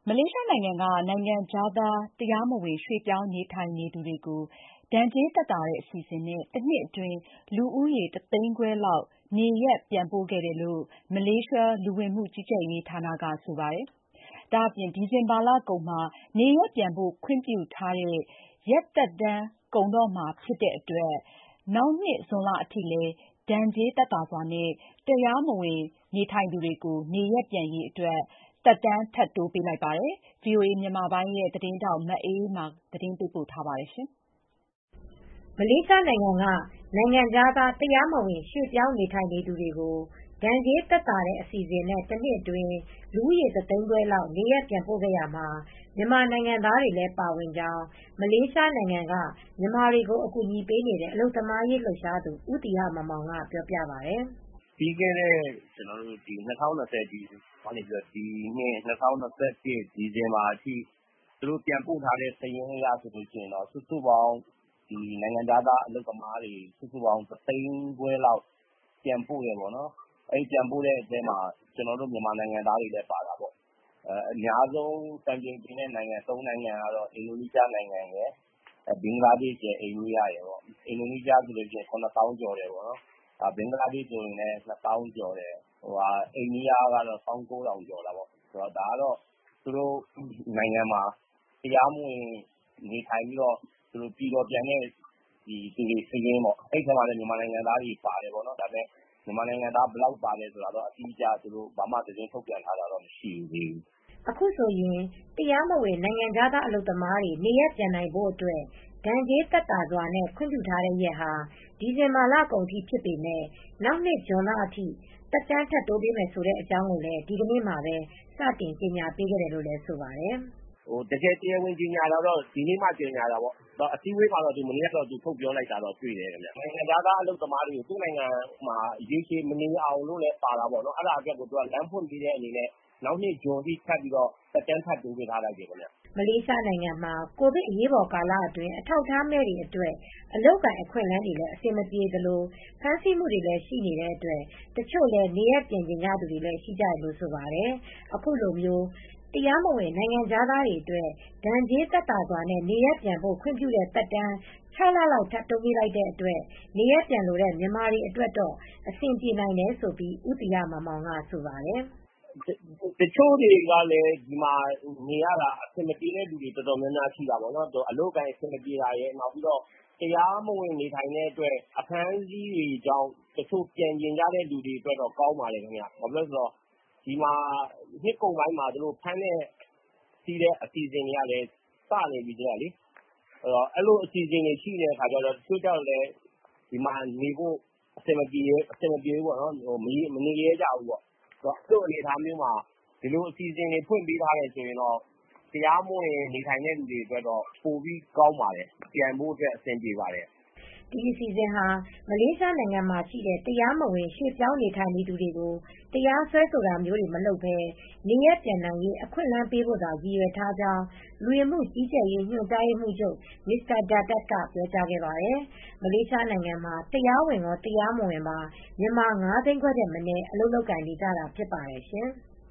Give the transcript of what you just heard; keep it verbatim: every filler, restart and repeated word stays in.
မလေးရှားနိုင်ငံက နိုင်ငံခြားသားတရားမဝင်ရွှေ့ပြောင်းနေထိုင်နေသူတွေကို ဒဏ်ကြေးသက်သာတဲ့အစီအစဉ်နဲ့ တနှစ်အတွင်း လူဦးရေတသိန်းခွဲလောက်နေရပ်ပြန်ပို့ခဲ့တယ်လို့ မလေးရှားလူဝင်မှုကြီးကြပ်ရေးဌာနကဆိုပါတယ်။ ဒါအပြင် ဒီဇင်ဘာလကုန်မှာ နေရပ်ပြန်ဖို့ခွင့်ပြုထားတဲ့ ရက်သက်တမ်းကုန်တော့မှာဖြစ်တဲ့အတွက် နောက်နှစ်ဇွန်လအထိလည်း ဒဏ်ကြေးသက်သာစွာနဲ့ တရားမဝင်နေထိုင်သူတွေကို နေရပ်ပြန်ရေးအတွက် သက်တမ်းထပ်တိုးပေးလိုက်ပါတယ်။ ဗွီအိုအေမြန်မာပိုင်းသတင်းထောက် မအေးအေးမာကသတင်းပေးပို့ထားပါတယ်။ မလေးရှားနိုင်ငံက နိုင်ငံခြားသားတရားမဝင်ရွှေ့ပြောင်းနေထိုင်နေသူတွေကို ဒဏ်ကြေးသက်သာတဲ့အစီအစဉ်နဲ့ တနှစ်အတွင်း လူဦးရေတသိန်းခွဲလောက်နေရပ်ပြန်ပို့ခဲ့ရာမှာ မြန်မာနိုင်ငံသားတွေလည်းပါဝင်ကြောင်း မလေးရှားနိုင်ငံက မြန်မာတွေကိုအကူညီပေးနေတဲ့ အလုပ်သမားရေးလှုပ်ရှားသူ ဦးသီဟမောင်မောင်ကပြောပြပါတယ်။ "ပြီးခဲ့တဲ့ ၂၀၂၀ ကနေ ဒီနှစ် ၂၀၂၁ ဒီဇင်ဘာအထိ သူတို့ပြန်ပို့ထားတဲ့စာရင်းအရဆိုရင် စုစုပေါင်းနိုင်ငံခြားသားအလုပ်သမားတွေ စုစုပေါင်းတသိန်းခွဲလောက်ပြန်ပို့တယ်ပေါ့နော်။ အဲဒီပြန်ပို့တဲ့အထဲမှာ ကျနော်တို့မြန်မာနိုင်ငံသားတွေလည်းပါတာပေါ့။ အများဆုံးစံချိန်တင်တဲ့နိုင်ငံ သုံးနိုင်ငံကတော့ အင်ဒိုနီးရှားနိုင်ငံရယ်၊ ဘင်္ဂလားဒေ့ရှ်ရယ်၊ အိန္ဒိယရယ်ပေါ့။ အင်ဒိုနီးရှားဆိုရင် ခုနစ်သောင်းကျော်တယ်ပေါ့နော်။ ဘင်္ဂလားဒေ့ရှ်ဆိုရင်လည်း နှစ်သောင်းကျော်တယ်။ အိန္ဒိယကတော့ ၁၉,၀၀၀ ကျော်တာပေါ့။ ဒါကတော့သူတို့နိုင်ငံမှာတရားမဝင်နေထိုင်ပြီးတော့ ပြည်တော်ပြန်တဲ့သူတွေစာရင်းပေါ့။ အဲဒီထဲမှာလည်း မြန်မာနိုင်ငံသားတွေပါတယ်ပေါ့နော်။ ဒါပေမဲ့ မြန်မာနိုင်ငံသားဘယ်လောက်ပါတယ်ဆိုတာတော့ အတိအကျသူတို့ဘာမှသတင်းထုတ်ပြန်ထားတာတော့မရှိသေးဘူး။ " အခုဆိုရင် တရားမဝင်နိုင်ငံခြားသားအလုပ်သမားတွေနေရပ်ပြန်နိုင်ဖို့အတွက် ဒဏ်ကြေးသက်သာစွာနဲ့ခွင့်ပြုထားတဲ့ရက်ဟာ ဒီဇင်ဘာလကုန်အထိဖြစ်ပေမဲ့ နောက်နှစ်ဇွန်လအထိ သက်တမ်းထပ်တိုးပေးမယ်ဆိုတဲ့အကြောင်းကိုလည်း ဒီကနေ့မှာပဲ စတင်ကြေညာပေးခဲ့တယ်လို့လည်းဆိုပါတယ်။ "တကယ်တရားဝင်ကြေညာတာကတော့ ဒီနေ့မှကြေညာတာပေါ့။ အစည်းအဝေးမှာတော့ မနေ့ကတော့ထုတ်ပြောလိုက်တာတော့တွေ့တယ်။ နိုင်ငံခြားသားအလုပ်သမားတွေကို သူ့နိုင်ငံမှာရေရှည်မနေရအောင်လို့လည်းပါတာပေါ့နော်။ အဲဒါအတွက်ကိုသူကလမ်းဖွင့်ပေးတဲ့အနေနဲ့ နောက်နှစ်ဇွန်အထိထပ်ပြီးသက်တမ်းထပ်တိုးပေးထားလိုက်တယ်ခင်ဗျ။ " မလေးရှားနိုင်ငံမှာ ကိုဗစ်အရေးပေါ်ကာလအတွင်း အထောက်အထားမဲ့တွေအတွက် အလုပ်အကိုင်အခွင့်အလမ်းတွေလည်းအဆင်မပြေသလို ဖမ်းဆီးမှုတွေလည်းရှိနေတဲ့အတွက် တချို့လည်းနေရပ်ပြန်ချင်ကြသူတွေလည်းရှိကြတယ်လို့ဆိုပါတယ်။ အခုလိုမျိုးတရားမဝင်နိုင်ငံခြားသားတွေအတွက် ဒဏ်ကြေးသက်သာစွာနဲ့နေရပ်ပြန်ဖို့ခွင့်ပြုတဲ့သက်တမ်း ခြောက်လလောက်ထပ်တိုးပေးလိုက်တဲ့အတွက် နေရပ်ပြန်လိုတဲ့မြန်မာတွေအတွက်တော့ အဆင်ပြေနိုင်တယ်လို့ ဦးသီဟမောင်မောင်ကဆိုပါတယ်။ "တချို့တွေကလည်း ဒီမှာနေရတာအဆင်မပြေတဲ့သူတွေတော်တော်များများရှိတာပေါ့နော်။ အလုပ်အကိုင်အဆင်မပြေတာရယ်၊ တရားမဝင်နေထိုင်တဲ့အတွက် အဖမ်းအဆီးတွေကြောင့်တချို့ပြန်ချင်ကြတဲ့သူတွေအတွက်တော့ကောင်းပါတယ်ခင်ဗျ။ ဘာဖြစ်လို့လဲဆိုတော့ ဒီမှာနှစ်ကုန်ပိုင်းမှာသူတို့ဖမ်းဆီးတဲ့အစီအစဉ်တွေကလည်းစနေပြီဆိုတော့လေ။ အဲလိုအစီအစဉ်တွေရှိနေတဲ့အခါကျတော့ တချို့ကျတော့လည်းဒီမှာနေဖို့အဆင်မပြေဘူးပေါ့နော်။ မနေရဲကြဘူးပေါ့။ အဲလိုအနေအထားမျိုးမှာ ဒီလိုအစီအစဉ်တွေဖွင့်ပေးထားတယ်ဆိုရင်တော့ တရားမဝင်နေထိုင်တဲ့သူတွေအတွက်တော့ပိုပြီးကောင်းပါတယ်။ ပြန်ဖို့အတွက်အဆင်ပြေပါတယ်။ " ဒီအစီအစဉ်ဟာ မလေးရှားနိုင်ငံမှာရှိတဲ့တရားမဝင်ရွှေ့ပြောင်းနေထိုင်နေသူတွေကို တရားစွဲဆိုတာမျိုးတွေမလုပ်ဘဲ နေရပ်ပြန်နိုင်ရေးအခွင့်အလမ်းပေးဖို့သာရည်ရွယ်ထားကြောင်း လူဝင်မှုကြီးကြပ်ရေးညွှန်ကြားရေးမှူးချုပ် Mr. Datuk ကပြောကြားခဲ့ပါတယ်။ မလေးရှားနိုင်ငံမှာ တရားဝင်ရော တရားမဝင်ပါ မြန်မာ ၅သိန်းခွဲထက်မနည်း အလုပ်လုပ်ကိုင်နေကြတာဖြစ်ပါတယ်ရှင်။